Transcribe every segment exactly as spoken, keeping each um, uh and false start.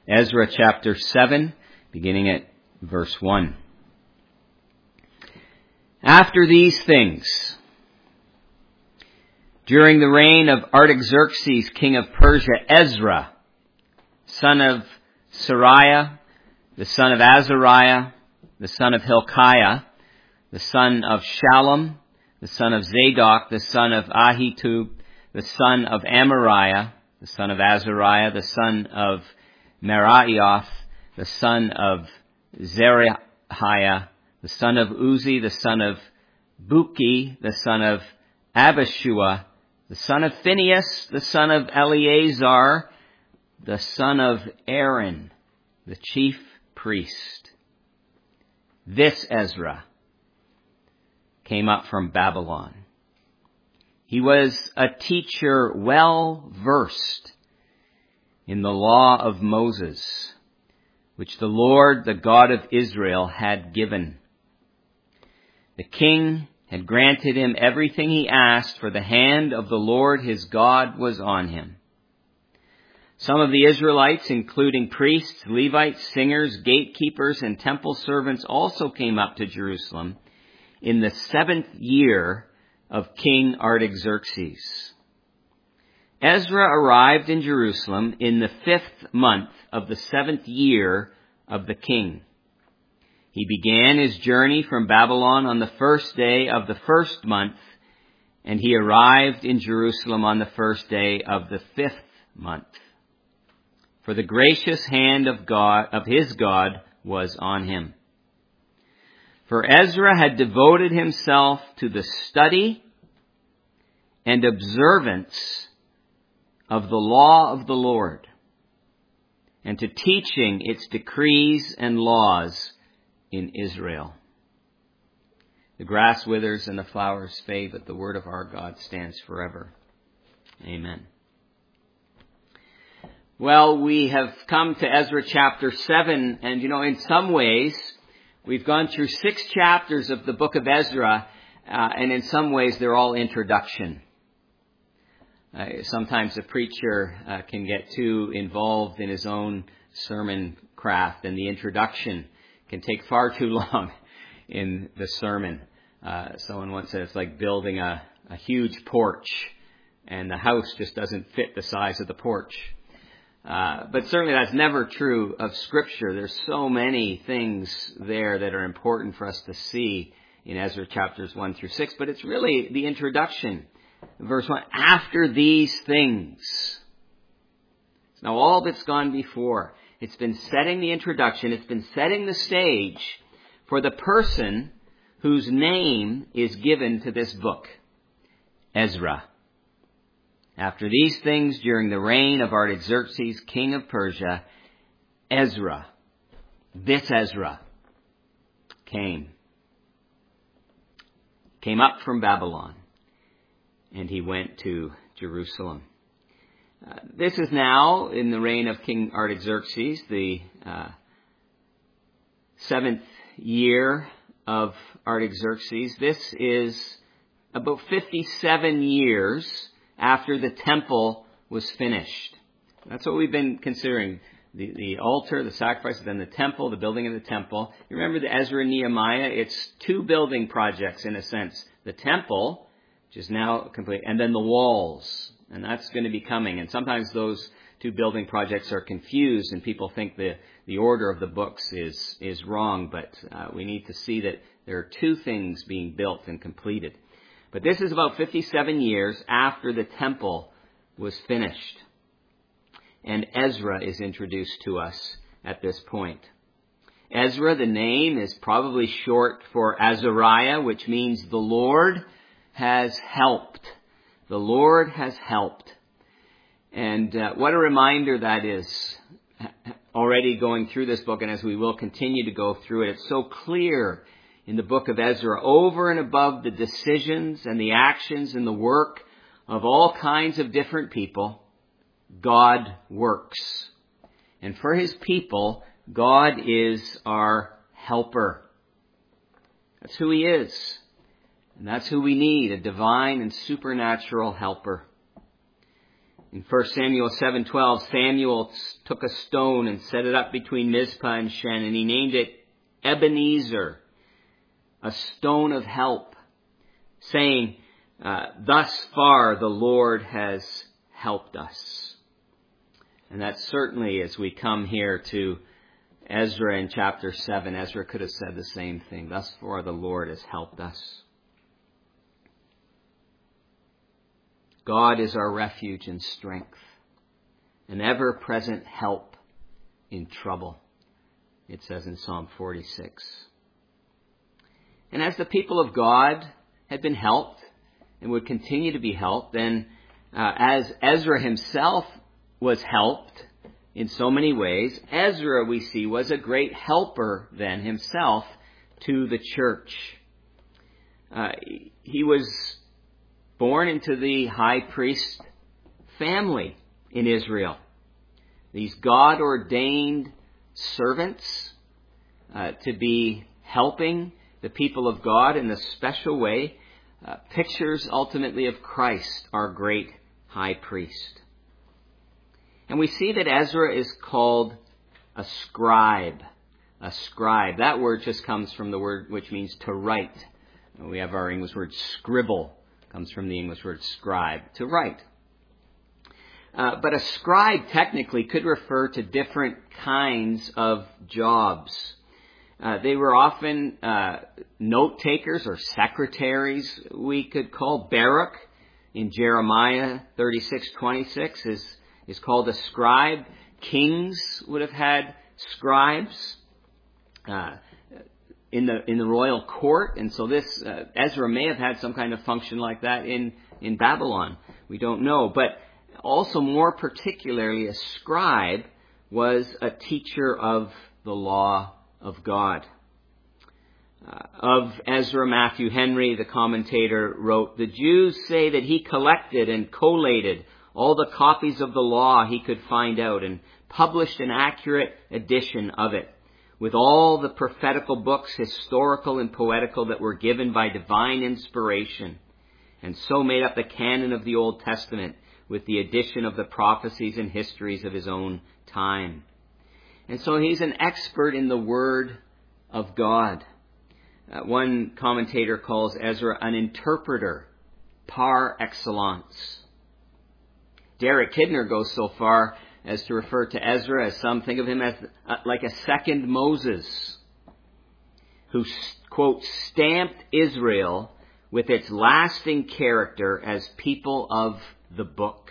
Ezra chapter seven, beginning at verse one. After these things, during the reign of Artaxerxes, king of Persia, Ezra, son of Sariah, the son of Azariah, the son of Hilkiah, the son of Shallum, the son of Zadok, the son of Ahitub, the son of Amariah, the son of Azariah, the son of Meraioth, the son of Zerahiah, the son of Uzi, the son of Buki, the son of Abishua, the son of Phinehas, the son of Eleazar, the son of Aaron, the chief priest. This Ezra came up from Babylon. He was a teacher well versed in the law of Moses, which the Lord, the God of Israel, had given. The king had granted him everything he asked, for the hand of the Lord his God was on him. Some of the Israelites, including priests, Levites, singers, gatekeepers, and temple servants, also came up to Jerusalem in the seventh year of King Artaxerxes. Ezra arrived in Jerusalem in the fifth month of the seventh year of the king. He began his journey from Babylon on the first day of the first month, and he arrived in Jerusalem on the first day of the fifth month. For the gracious hand of God, of his God, was on him. For Ezra had devoted himself to the study and observance of the law of the Lord, and to teaching its decrees and laws in Israel. The grass withers and the flowers fade, but the word of our God stands forever. Amen. Well, we have come to Ezra chapter seven, and you know, in some ways, we've gone through six chapters of the book of Ezra, uh, and in some ways they're all introduction. Uh, sometimes a preacher uh, can get too involved in his own sermon craft, and the introduction can take far too long in the sermon. Uh, someone once said it's like building a, a huge porch, and the house just doesn't fit the size of the porch. Uh, but certainly that's never true of Scripture. There's so many things there that are important for us to see in Ezra chapters one through six, but it's really the introduction. Verse one, after these things. Now all that's gone before, it's been setting the introduction, it's been setting the stage for the person whose name is given to this book, Ezra. After these things, during the reign of Artaxerxes, king of Persia, Ezra, this Ezra, came. Came up from Babylon, and he went to Jerusalem. Uh, this is now, in the reign of King Artaxerxes, the uh, seventh year of Artaxerxes. This is about fifty-seven years after the temple was finished. That's what we've been considering. The, the altar, the sacrifices, then the temple, the building of the temple. You remember the Ezra and Nehemiah? It's two building projects in a sense. The temple, which is now complete, and then the walls. And that's going to be coming. And sometimes those two building projects are confused and people think the, the order of the books is, is wrong. But uh, we need to see that there are two things being built and completed. But this is about fifty-seven years after the temple was finished. And Ezra is introduced to us at this point. Ezra, the name, is probably short for Azariah, which means the Lord has helped. The Lord has helped. And uh, what a reminder that is, already going through this book, and as we will continue to go through it. It's so clear in the book of Ezra, over and above the decisions and the actions and the work of all kinds of different people, God works. And for his people, God is our helper. That's who he is. And that's who we need, a divine and supernatural helper. In First Samuel seven twelve, Samuel took a stone and set it up between Mizpah and Shen, and he named it Ebenezer, a stone of help, saying, uh, thus far the Lord has helped us. And that certainly, as we come here to Ezra in chapter seven, Ezra could have said the same thing. Thus far the Lord has helped us. God is our refuge and strength, an ever-present help in trouble, it says in Psalm forty-six. And as the people of God had been helped and would continue to be helped, then uh, as Ezra himself was helped in so many ways, Ezra, we see, was a great helper then himself to the church. Uh, he was born into the high priest family in Israel. These God-ordained servants uh, to be helping the people of God in a special way, uh, pictures ultimately of Christ, our great high priest. And we see that Ezra is called a scribe. A scribe. That word just comes from the word which means to write. We have our English word scribble. Comes from the English word scribe, to write. Uh, but a scribe technically could refer to different kinds of jobs. Uh, they were often uh, note takers or secretaries, we could call. Baruch in Jeremiah thirty-six twenty-six is, is called a scribe. Kings would have had scribes uh, in the in the royal court. And so this, uh, Ezra may have had some kind of function like that in, in Babylon. We don't know. But also more particularly, a scribe was a teacher of the law of God. Uh, of Ezra, Matthew Henry, the commentator, wrote, "The Jews say that he collected and collated all the copies of the law he could find out and published an accurate edition of it, with all the prophetical books, historical and poetical, that were given by divine inspiration, and so made up the canon of the Old Testament with the addition of the prophecies and histories of his own time." And so he's an expert in the Word of God. Uh, one commentator calls Ezra an interpreter par excellence. Derek Kidner goes so far as to refer to Ezra, as some think of him as uh, like a second Moses, who, quote, stamped Israel with its lasting character as people of the book.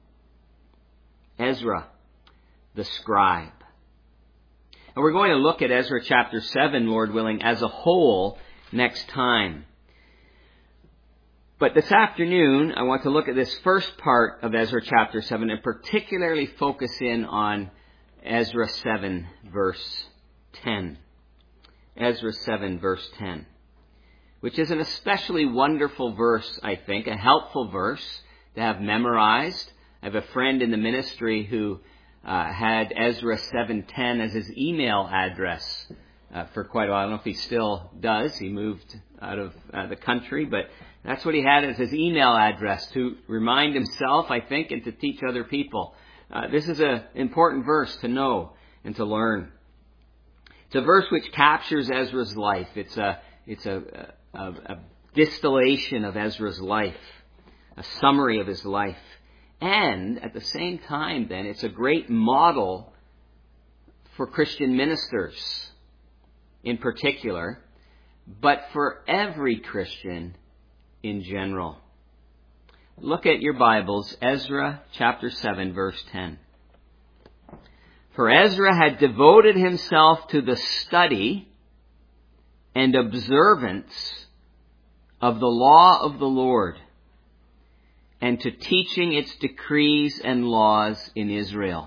Ezra, the scribe. And we're going to look at Ezra chapter seven, Lord willing, as a whole next time. But this afternoon, I want to look at this first part of Ezra chapter seven and particularly focus in on Ezra seven, verse ten. Ezra seven, verse ten. Which is an especially wonderful verse, I think, a helpful verse to have memorized. I have a friend in the ministry who uh, had Ezra seven ten as his email address uh, for quite a while. I don't know if he still does. He moved out of uh, the country, but that's what he had as his email address to remind himself, I think, and to teach other people. Uh, this is an important verse to know and to learn. It's a verse which captures Ezra's life. It's a it's a, a, a distillation of Ezra's life, a summary of his life. And at the same time, then, it's a great model for Christian ministers in particular, but for every Christian in general. Look at your Bibles, Ezra chapter seven, verse ten. "For Ezra had devoted himself to the study and observance of the law of the Lord, and to teaching its decrees and laws in Israel."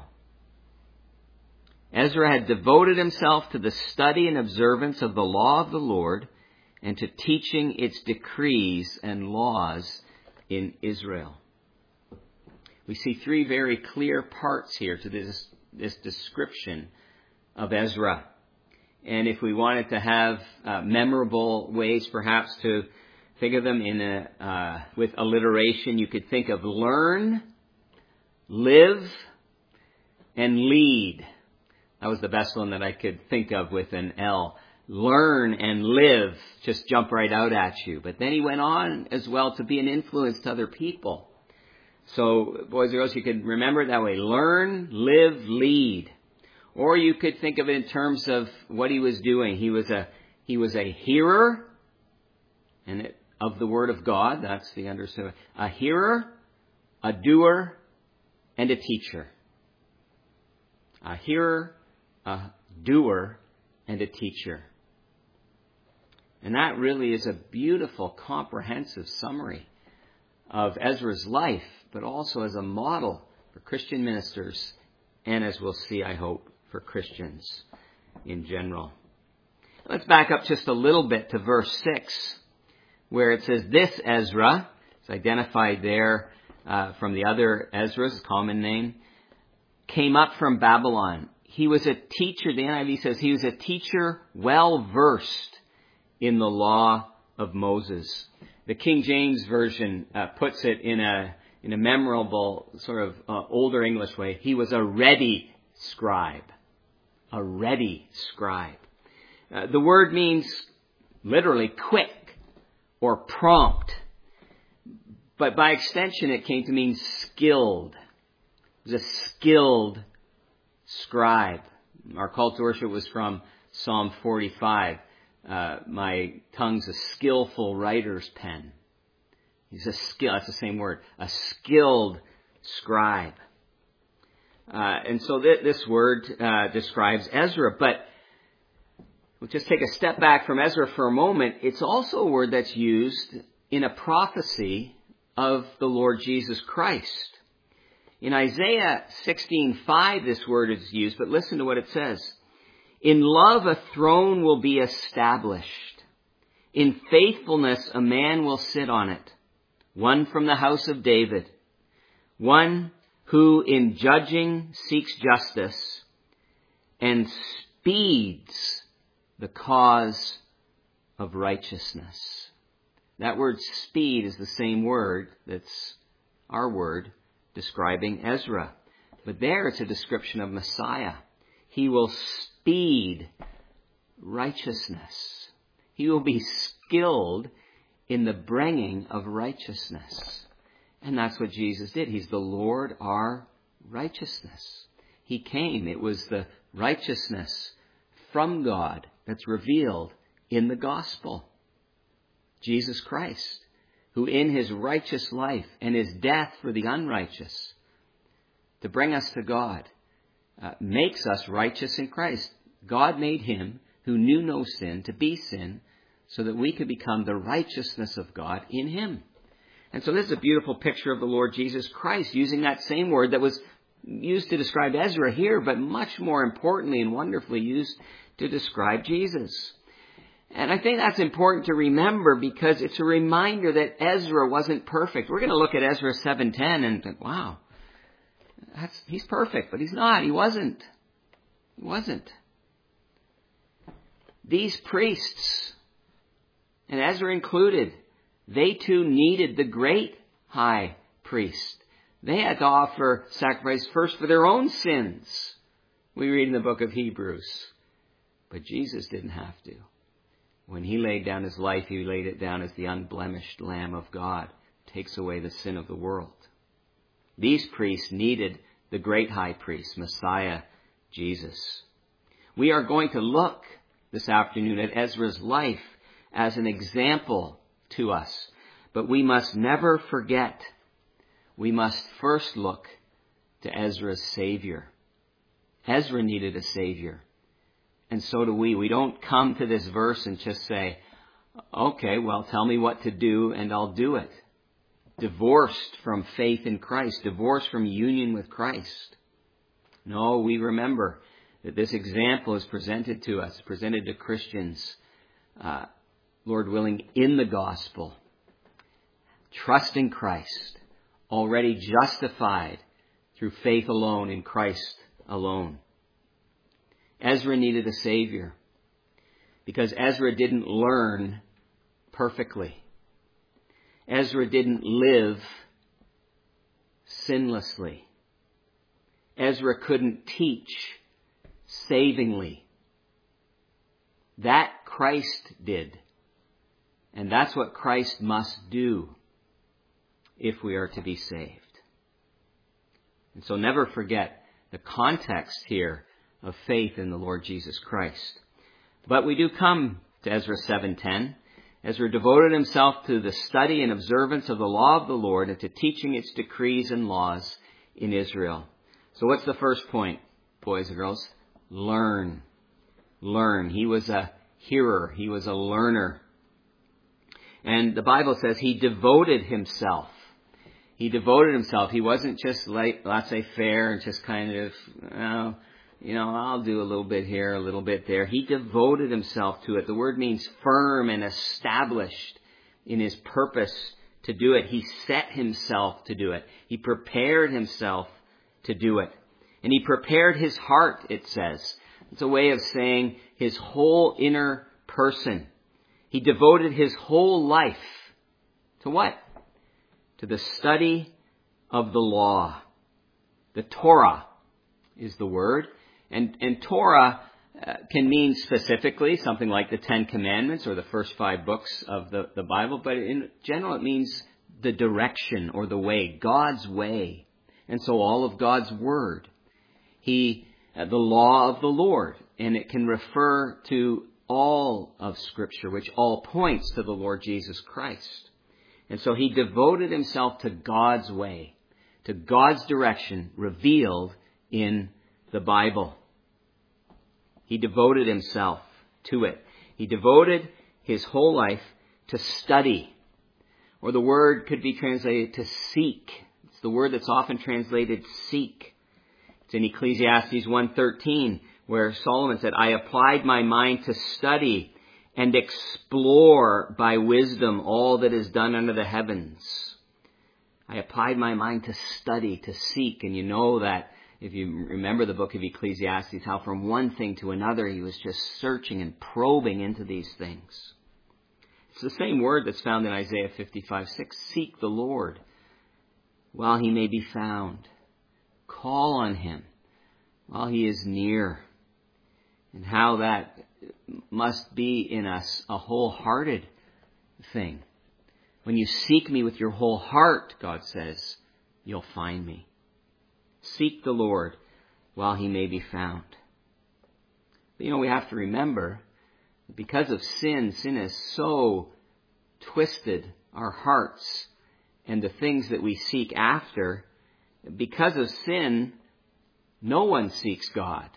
Ezra had devoted himself to the study and observance of the law of the Lord and to teaching its decrees and laws in Israel. We see three very clear parts here to this, this description of Ezra. And if we wanted to have uh, memorable ways perhaps to think of them in a, uh, with alliteration, you could think of learn, live, and lead. That was the best one that I could think of with an L. Learn and live just jump right out at you. But then he went on as well to be an influence to other people. So, boys and girls, you could remember it that way. Learn, live, lead. Or you could think of it in terms of what he was doing. He was a he was a hearer and it, of the Word of God. That's the understood. A hearer, a doer, and a teacher. A hearer, a doer, and a teacher. And that really is a beautiful, comprehensive summary of Ezra's life, but also as a model for Christian ministers, and as we'll see, I hope, for Christians in general. Let's back up just a little bit to verse six, where it says, this Ezra, it's identified there uh, from the other Ezra's common name, came up from Babylon. He was a teacher, the N I V says, he was a teacher well versed in the law of Moses. The King James Version uh, puts it in a in a memorable sort of uh, older English way. He was a ready scribe. A ready scribe. Uh, the word means literally quick or prompt. But by extension it came to mean skilled. He was a skilled scribe. Our call to worship was from Psalm forty-five. Uh, my tongue's a skillful writer's pen. He's a skill, that's the same word, a skilled scribe. Uh, and so th- this word uh, describes Ezra, but we'll just take a step back from Ezra for a moment. It's also a word that's used in a prophecy of the Lord Jesus Christ. In Isaiah sixteen five, this word is used, but listen to what it says. In love, a throne will be established. In faithfulness, a man will sit on it. One from the house of David. One who in judging seeks justice and speeds the cause of righteousness. That word speed is the same word that's our word describing Ezra. But there it's a description of Messiah. He will speed righteousness. He will be skilled in the bringing of righteousness. And that's what Jesus did. He's the Lord, our righteousness. He came. It was the righteousness from God that's revealed in the gospel. Jesus Christ, who in his righteous life and his death for the unrighteous, to bring us to God, Uh, makes us righteous in Christ. God made him who knew no sin to be sin so that we could become the righteousness of God in him. And so this is a beautiful picture of the Lord Jesus Christ using that same word that was used to describe Ezra here, but much more importantly and wonderfully used to describe Jesus. And I think that's important to remember because it's a reminder that Ezra wasn't perfect. We're going to look at Ezra seven ten and think, wow, That's, he's perfect, but he's not. He wasn't. He wasn't. These priests, and Ezra included, they too needed the great high priest. They had to offer sacrifice first for their own sins. We read in the book of Hebrews. But Jesus didn't have to. When he laid down his life, he laid it down as the unblemished Lamb of God, takes away the sin of the world. These priests needed the great high priest, Messiah, Jesus. We are going to look this afternoon at Ezra's life as an example to us. But we must never forget, we must first look to Ezra's Savior. Ezra needed a Savior. And so do we. We don't come to this verse and just say, okay, well, tell me what to do and I'll do it. Divorced from faith in Christ, divorced from union with Christ. No, we remember that this example is presented to us, presented to Christians, uh, Lord willing, in the gospel. Trusting Christ, already justified through faith alone in Christ alone. Ezra needed a Savior because Ezra didn't learn perfectly. Ezra didn't live sinlessly. Ezra couldn't teach savingly. That Christ did. And that's what Christ must do if we are to be saved. And so never forget the context here of faith in the Lord Jesus Christ. But we do come to Ezra seven ten. Ezra devoted himself to the study and observance of the law of the Lord and to teaching its decrees and laws in Israel. So what's the first point, boys and girls? Learn. Learn. He was a hearer. He was a learner. And the Bible says he devoted himself. He devoted himself. He wasn't just like laissez-faire and just kind of, oh, you know, I'll do a little bit here, a little bit there. He devoted himself to it. The word means firm and established in his purpose to do it. He set himself to do it. He prepared himself to do it. And he prepared his heart, it says. It's a way of saying his whole inner person. He devoted his whole life to what? To the study of the law. The Torah is the word. And, and Torah uh, can mean specifically something like the Ten Commandments or the first five books of the, the Bible. But in general, it means the direction or the way, God's way. And so all of God's word. He, uh, the law of the Lord. And it can refer to all of Scripture, which all points to the Lord Jesus Christ. And so he devoted himself to God's way, to God's direction revealed in the Bible. He devoted himself to it. He devoted his whole life to study. Or the word could be translated to seek. It's the word that's often translated seek. It's in Ecclesiastes one thirteen where Solomon said, I applied my mind to study and explore by wisdom all that is done under the heavens. I applied my mind to study, to seek. And you know that if you remember the book of Ecclesiastes, how from one thing to another he was just searching and probing into these things. It's the same word that's found in Isaiah fifty-five six. Seek the Lord while he may be found. Call on him while he is near. And how that must be in us a wholehearted thing. When you seek me with your whole heart, God says, you'll find me. Seek the Lord while he may be found. But, you know, we have to remember, because of sin, sin has so twisted our hearts and the things that we seek after. Because of sin, no one seeks God.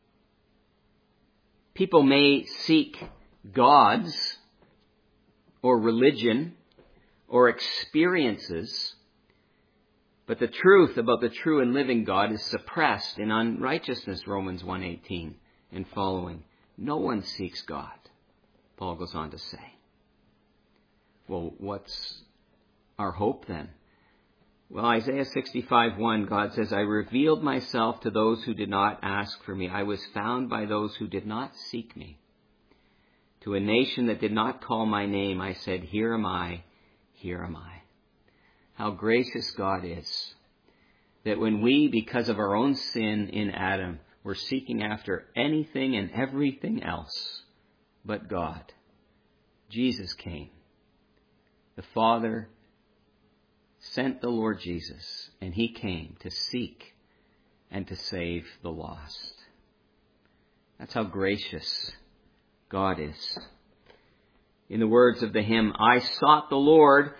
People may seek gods or religion or experiences, but the truth about the true and living God is suppressed in unrighteousness, Romans one eighteen and following. No one seeks God, Paul goes on to say. Well, what's our hope then? Well, Isaiah sixty-five one, God says, I revealed myself to those who did not ask for me. I was found by those who did not seek me. To a nation that did not call my name, I said, here am I, here am I. How gracious God is. That when we, because of our own sin in Adam, were seeking after anything and everything else but God, Jesus came. The Father sent the Lord Jesus, and he came to seek and to save the lost. That's how gracious God is. In the words of the hymn, I sought the Lord,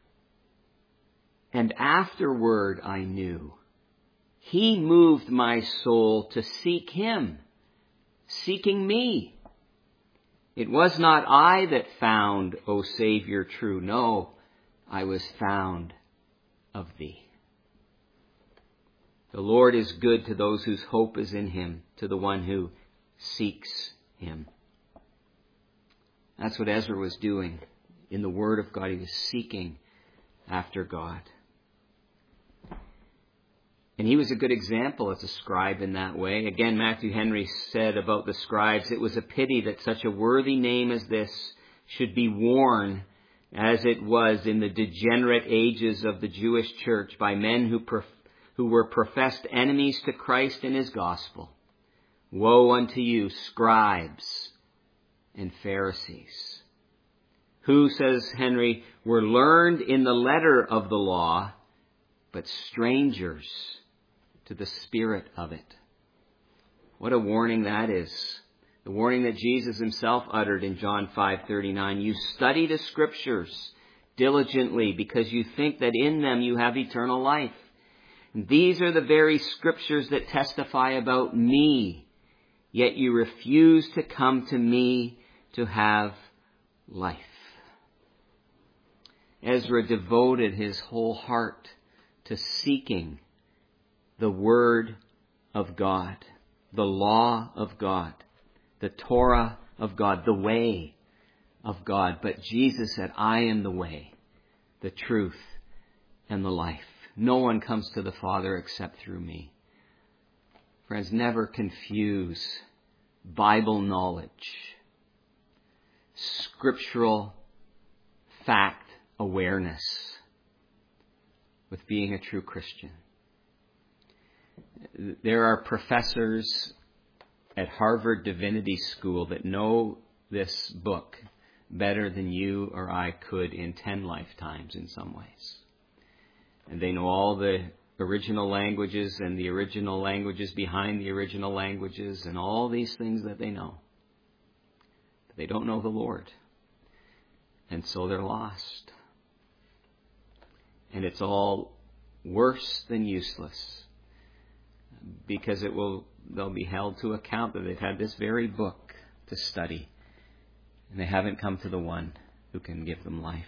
and afterward I knew. He moved my soul to seek him, seeking me. It was not I that found, O Savior true. No, I was found of thee. The Lord is good to those whose hope is in him, to the one who seeks him. That's what Ezra was doing in the Word of God. He was seeking after God. And he was a good example as a scribe in that way. Again, Matthew Henry said about the scribes, it was a pity that such a worthy name as this should be worn as it was in the degenerate ages of the Jewish church by men who pref- who were professed enemies to Christ and his gospel. Woe unto you, scribes and Pharisees, who, says Henry, were learned in the letter of the law, but strangers to the spirit of it. What a warning that is. The warning that Jesus himself uttered in John five thirty-nine. You study the scriptures diligently because you think that in them you have eternal life. And these are the very scriptures that testify about me, yet you refuse to come to me to have life. Ezra devoted his whole heart to seeking the Word of God, the law of God, the Torah of God, the way of God. But Jesus said, I am the way, the truth, and the life. No one comes to the Father except through me. Friends, never confuse Bible knowledge, scriptural fact awareness with being a true Christian. There are professors at Harvard Divinity School that know this book better than you or I could in ten lifetimes in some ways. And they know all the original languages and the original languages behind the original languages and all these things that they know. But they don't know the Lord. And so they're lost. And it's all worse than useless, because it will they'll be held to account that they've had this very book to study, and they haven't come to the one who can give them life.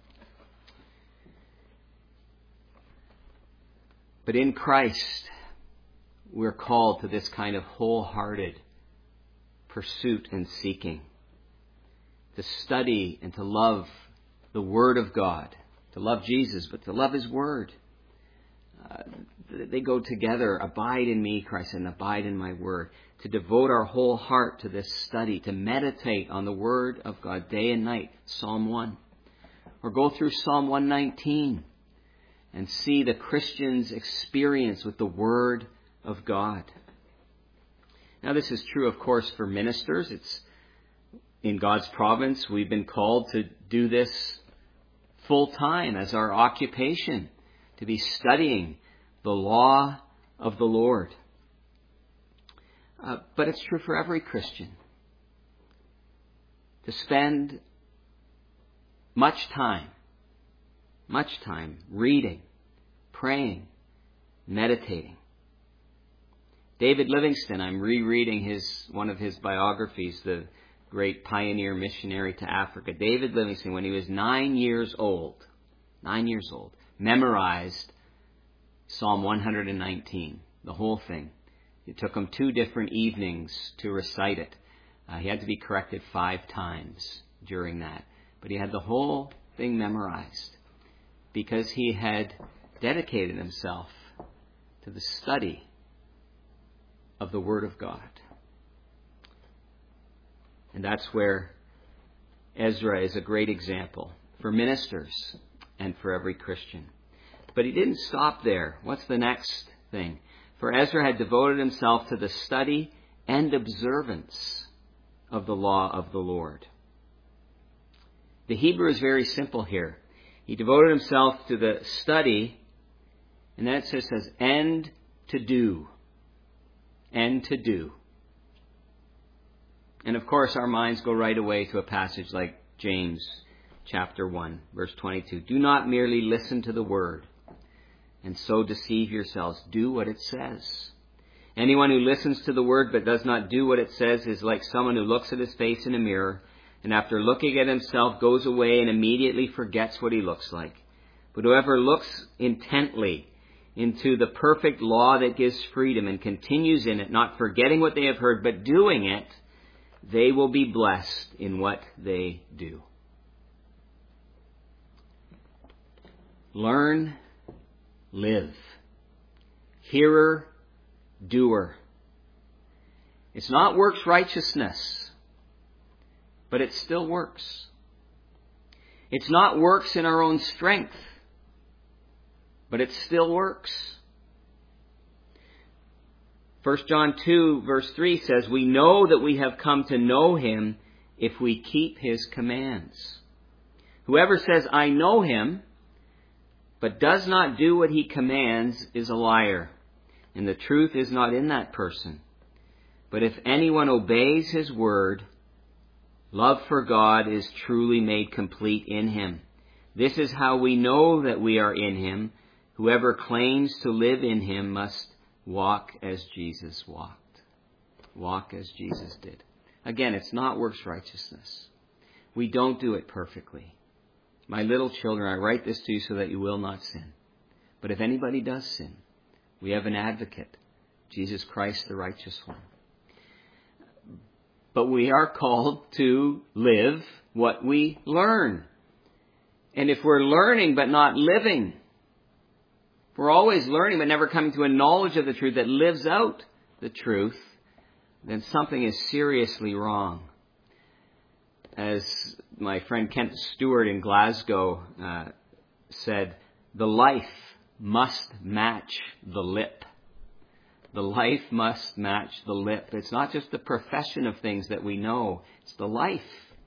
But in Christ, we're called to this kind of wholehearted pursuit and seeking, to study and to love the Word of God, to love Jesus, but to love His Word. Uh, they go together. Abide in me, Christ, and abide in my Word. To devote our whole heart to this study, to meditate on the Word of God day and night, Psalm one. Or go through Psalm one nineteen and see the Christian's experience with the Word of God. Now, this is true, of course, for ministers. It's in God's providence. We've been called to do this full time as our occupation, to be studying the law of the Lord. Uh, but it's true for every Christian to spend much time, much time reading, praying, meditating. David Livingstone, I'm rereading his one of his biographies, the great pioneer missionary to Africa. David Livingstone, when he was nine years old, nine years old, memorized Psalm one nineteen, the whole thing. It took him two different evenings to recite it. Uh, he had to be corrected five times during that. But he had the whole thing memorized because he had dedicated himself to the study of the Word of God. And that's where Ezra is a great example for ministers and for every Christian. But he didn't stop there. What's the next thing? For Ezra had devoted himself to the study and observance of the law of the Lord. The Hebrew is very simple here. He devoted himself to the study, and then it says, says and to do. And to do. And of course our minds go right away to a passage like James chapter one, verse twenty-two. Do not merely listen to the word and so deceive yourselves. Do what it says. Anyone who listens to the word but does not do what it says is like someone who looks at his face in a mirror and after looking at himself goes away and immediately forgets what he looks like. But whoever looks intently into the perfect law that gives freedom and continues in it, not forgetting what they have heard but doing it, they will be blessed in what they do. Learn, live. Hearer, doer. It's not works righteousness, but it still works. It's not works in our own strength, but it still works. First John two verse three says, "We know that we have come to know him if we keep his commands. Whoever says, 'I know him,' but does not do what he commands is a liar, and the truth is not in that person. But if anyone obeys his word, love for God is truly made complete in him. This is how we know that we are in him. Whoever claims to live in him must walk as Jesus walked." Walk as Jesus did. Again, it's not works righteousness. We don't do it perfectly. My little children, I write this to you so that you will not sin. But if anybody does sin, we have an advocate, Jesus Christ, the righteous one. But we are called to live what we learn. And if we're learning but not living, if we're always learning but never coming to a knowledge of the truth that lives out the truth, then something is seriously wrong. As my friend Kent Stewart in Glasgow uh, said, the life must match the lip. The life must match the lip. It's not just the profession of things that we know. It's the life.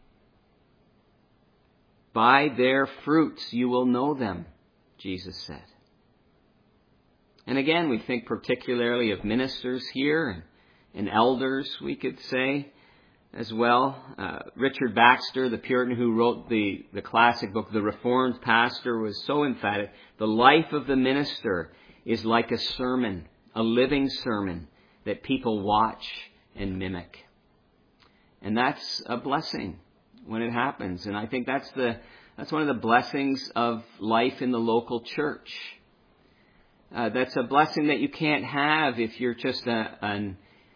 By their fruits you will know them, Jesus said. And again, we think particularly of ministers here and, and elders, we could say, as well. Uh, Richard Baxter, the Puritan who wrote the, the classic book, The Reformed Pastor, was so emphatic. The life of the minister is like a sermon, a living sermon that people watch and mimic. And that's a blessing when it happens. And I think that's the that's one of the blessings of life in the local church. Uh, that's a blessing that you can't have if you're just a, an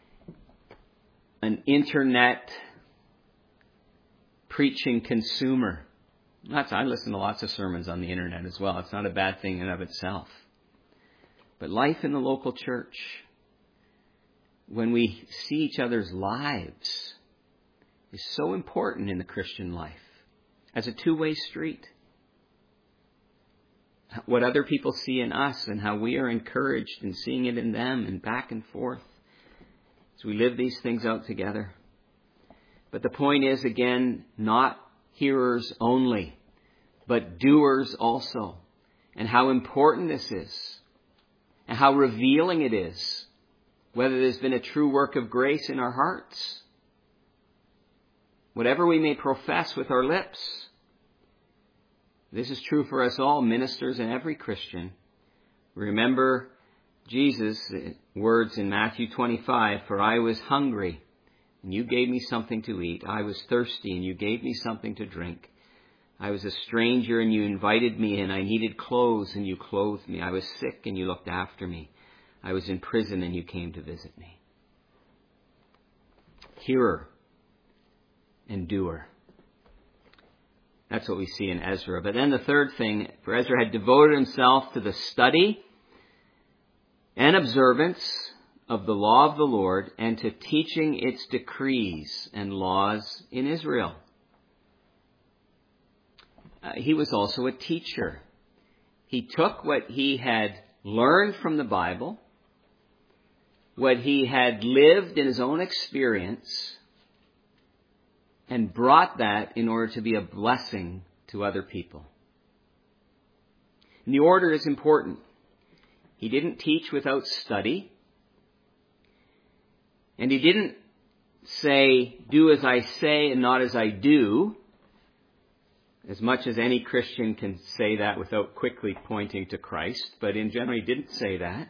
an internet preaching consumer. That's, I listen to lots of sermons on the internet as well. It's not a bad thing in and of itself. But life in the local church, when we see each other's lives, is so important in the Christian life as a two-way street. What other people see in us and how we are encouraged in seeing it in them and back and forth. So we live these things out together. But the point is, again, not hearers only, but doers also. And how important this is. And how revealing it is. Whether there's been a true work of grace in our hearts. Whatever we may profess with our lips. This is true for us all, ministers and every Christian. Remember Jesus' words in Matthew twenty-five, "For I was hungry, and you gave me something to eat. I was thirsty, and you gave me something to drink. I was a stranger, and you invited me in. I needed clothes, and you clothed me. I was sick, and you looked after me. I was in prison, and you came to visit me." Hearer and doer. That's what we see in Ezra. But then the third thing, for Ezra had devoted himself to the study and observance of the law of the Lord and to teaching its decrees and laws in Israel. Uh, he was also a teacher. He took what he had learned from the Bible, what he had lived in his own experience, and brought that in order to be a blessing to other people. And the order is important. He didn't teach without study. And he didn't say, "Do as I say and not as I do," as much as any Christian can say that without quickly pointing to Christ. But in general, he didn't say that.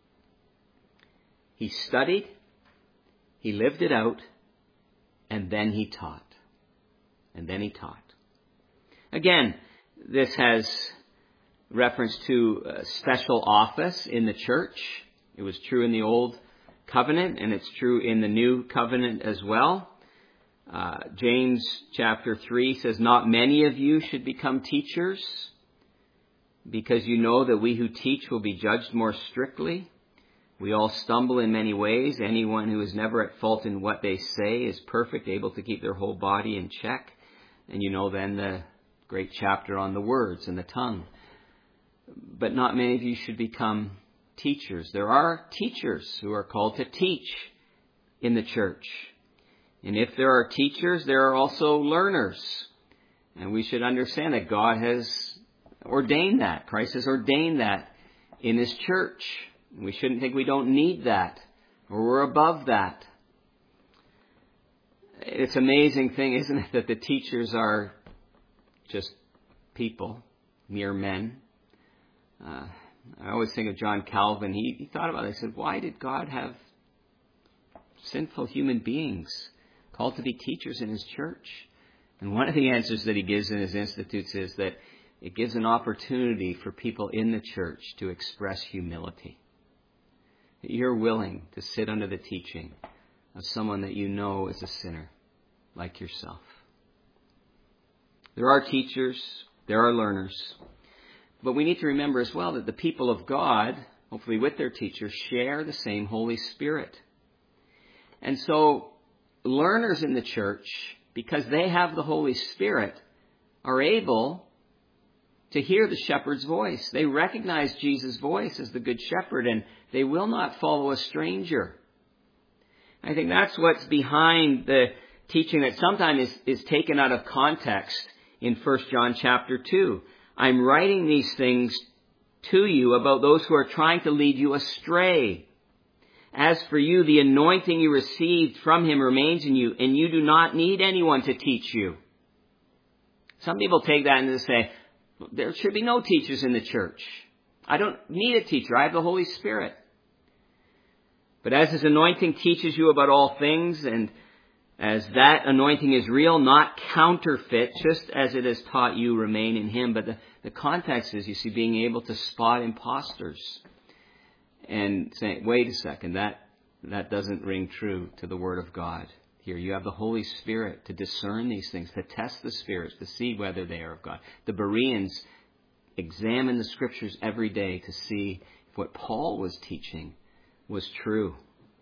He studied, he lived it out, and then he taught. And then he taught. Again, this has reference to a special office in the church. It was true in the Old Covenant, and it's true in the New Covenant as well. Uh, James chapter three says, "Not many of you should become teachers, because you know that we who teach will be judged more strictly. We all stumble in many ways. Anyone who is never at fault in what they say is perfect, able to keep their whole body in check." And you know then the great chapter on the words and the tongue. But not many of you should become teachers. There are teachers who are called to teach in the church. And if there are teachers, there are also learners. And we should understand that God has ordained that. Christ has ordained that in His church. We shouldn't think we don't need that or we're above that. It's an amazing thing, isn't it, that the teachers are just people, mere men. Uh, I always think of John Calvin. He, he thought about it. He said, why did God have sinful human beings called to be teachers in His church? And one of the answers that he gives in his Institutes is that it gives an opportunity for people in the church to express humility. That you're willing to sit under the teaching of someone that you know is a sinner like yourself. There are teachers, there are learners, but we need to remember as well that the people of God, hopefully with their teachers, share the same Holy Spirit. And so learners in the church, because they have the Holy Spirit, are able to hear the shepherd's voice. They recognize Jesus' voice as the good shepherd, and they will not follow a stranger. I think that's what's behind the teaching that sometimes is, is taken out of context in First John chapter two. I'm writing these things to you about those who are trying to lead you astray. As for you, the anointing you received from Him remains in you, and you do not need anyone to teach you. Some people take that and they say, there should be no teachers in the church. I don't need a teacher. I have the Holy Spirit. But as His anointing teaches you about all things, and as that anointing is real, not counterfeit, just as it has taught you, remain in Him. But the, the context is, you see, being able to spot imposters. And saying, wait a second, that, that doesn't ring true to the Word of God. Here, you have the Holy Spirit to discern these things, to test the spirits, to see whether they are of God. The Bereans examined the Scriptures every day to see if what Paul was teaching was true.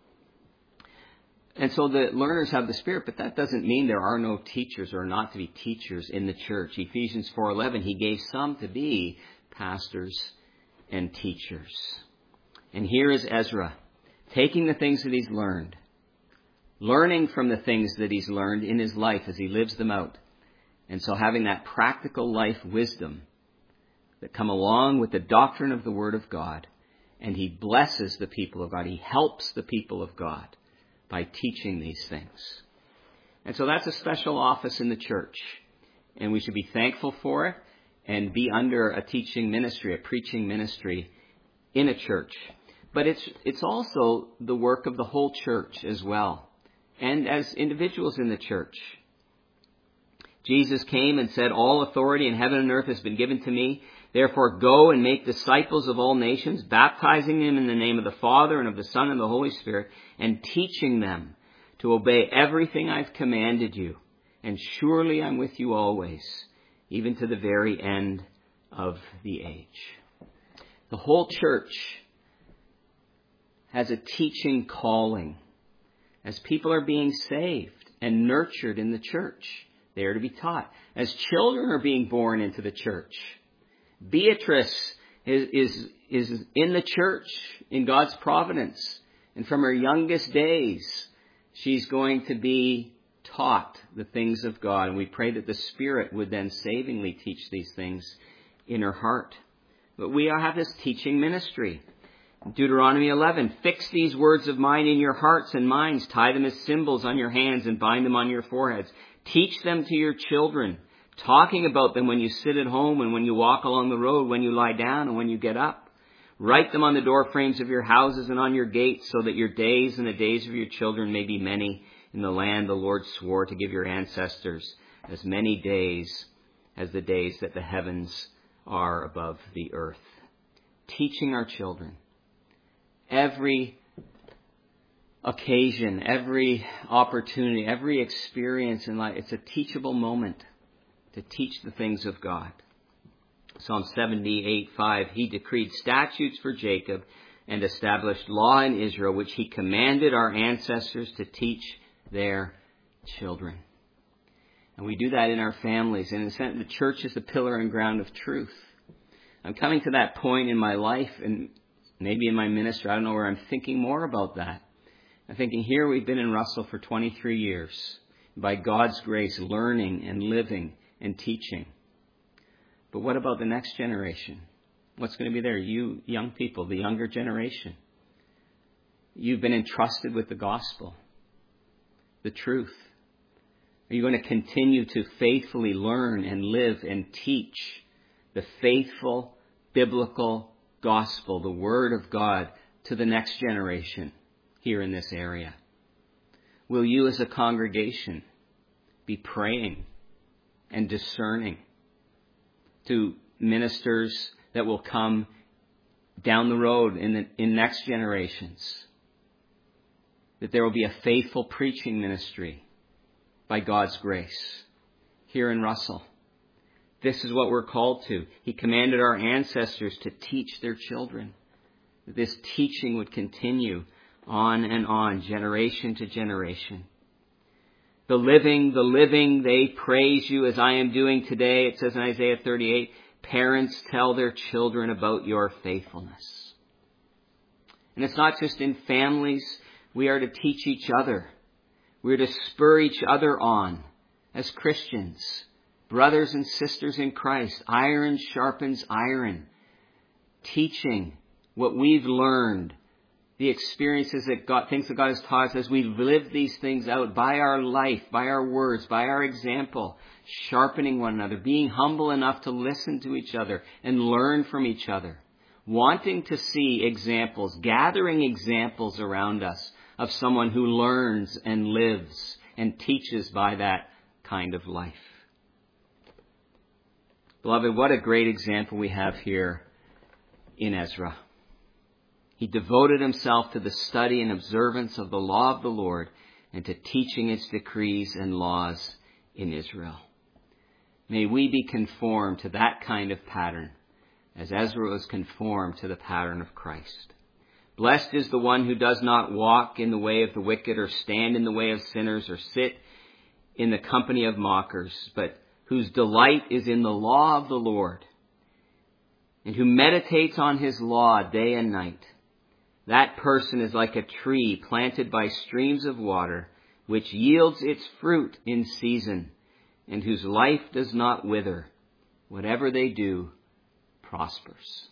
And so the learners have the Spirit, but that doesn't mean there are no teachers or not to be teachers in the church. Ephesians four eleven, He gave some to be pastors and teachers. And here is Ezra, taking the things that he's learned, learning from the things that he's learned in his life as he lives them out. And so having that practical life wisdom that come along with the doctrine of the Word of God. And he blesses the people of God. He helps the people of God by teaching these things. And so that's a special office in the church. And we should be thankful for it and be under a teaching ministry, a preaching ministry in a church. But it's it's also the work of the whole church as well. And as individuals in the church. Jesus came and said, all authority in heaven and earth has been given to me. Therefore go and make disciples of all nations, baptizing them in the name of the Father and of the Son and the Holy Spirit, and teaching them to obey everything I've commanded you. And surely I'm with you always, even to the very end of the age. The whole church has a teaching calling. As people are being saved and nurtured in the church, they are to be taught. As children are being born into the church. Beatrice is, is, is in the church in God's providence. And from her youngest days, she's going to be taught the things of God. And we pray that the Spirit would then savingly teach these things in her heart. But we have this teaching ministry. Deuteronomy eleven, fix these words of mine in your hearts and minds. Tie them as symbols on your hands and bind them on your foreheads. Teach them to your children, talking about them when you sit at home and when you walk along the road, when you lie down and when you get up. Write them on the door frames of your houses and on your gates, so that your days and the days of your children may be many in the land the Lord swore to give your ancestors, as many days as the days that the heavens are above the earth. Teaching our children. Every occasion, every opportunity, every experience in life, it's a teachable moment to teach the things of God. Psalm seventy-eight five, he decreed statutes for Jacob and established law in Israel, which he commanded our ancestors to teach their children. And we do that in our families. And in a sense, the church is the pillar and ground of truth. I'm coming to that point in my life, and Maybe in my ministry, I don't know where I'm thinking more about that. I'm thinking here we've been in Russell for twenty-three years. By God's grace, learning and living and teaching. But what about the next generation? What's going to be there? You young people, the younger generation. You've been entrusted with the gospel, the truth. Are you going to continue to faithfully learn and live and teach the faithful, biblical gospel, the Word of God, to the next generation here in this area? Will you as a congregation be praying and discerning to ministers that will come down the road in the in next generations? That there will be a faithful preaching ministry by God's grace here in Russell. This is what we're called to. He commanded our ancestors to teach their children. That this teaching would continue on and on, generation to generation. The living, the living, they praise you as I am doing today. It says in Isaiah thirty-eight, parents tell their children about your faithfulness. And it's not just in families. We are to teach each other. We are to spur each other on as Christians, brothers and sisters in Christ. Iron sharpens iron. Teaching what we've learned, the experiences that God, things that God has taught us as we live these things out by our life, by our words, by our example, sharpening one another, being humble enough to listen to each other and learn from each other, wanting to see examples, gathering examples around us of someone who learns and lives and teaches by that kind of life. Beloved, what a great example we have here in Ezra. He devoted himself to the study and observance of the law of the Lord and to teaching its decrees and laws in Israel. May we be conformed to that kind of pattern as Ezra was conformed to the pattern of Christ. Blessed is the one who does not walk in the way of the wicked or stand in the way of sinners or sit in the company of mockers, but whose delight is in the law of the Lord and who meditates on his law day and night. That person is like a tree planted by streams of water, which yields its fruit in season and whose life does not wither. Whatever they do prospers.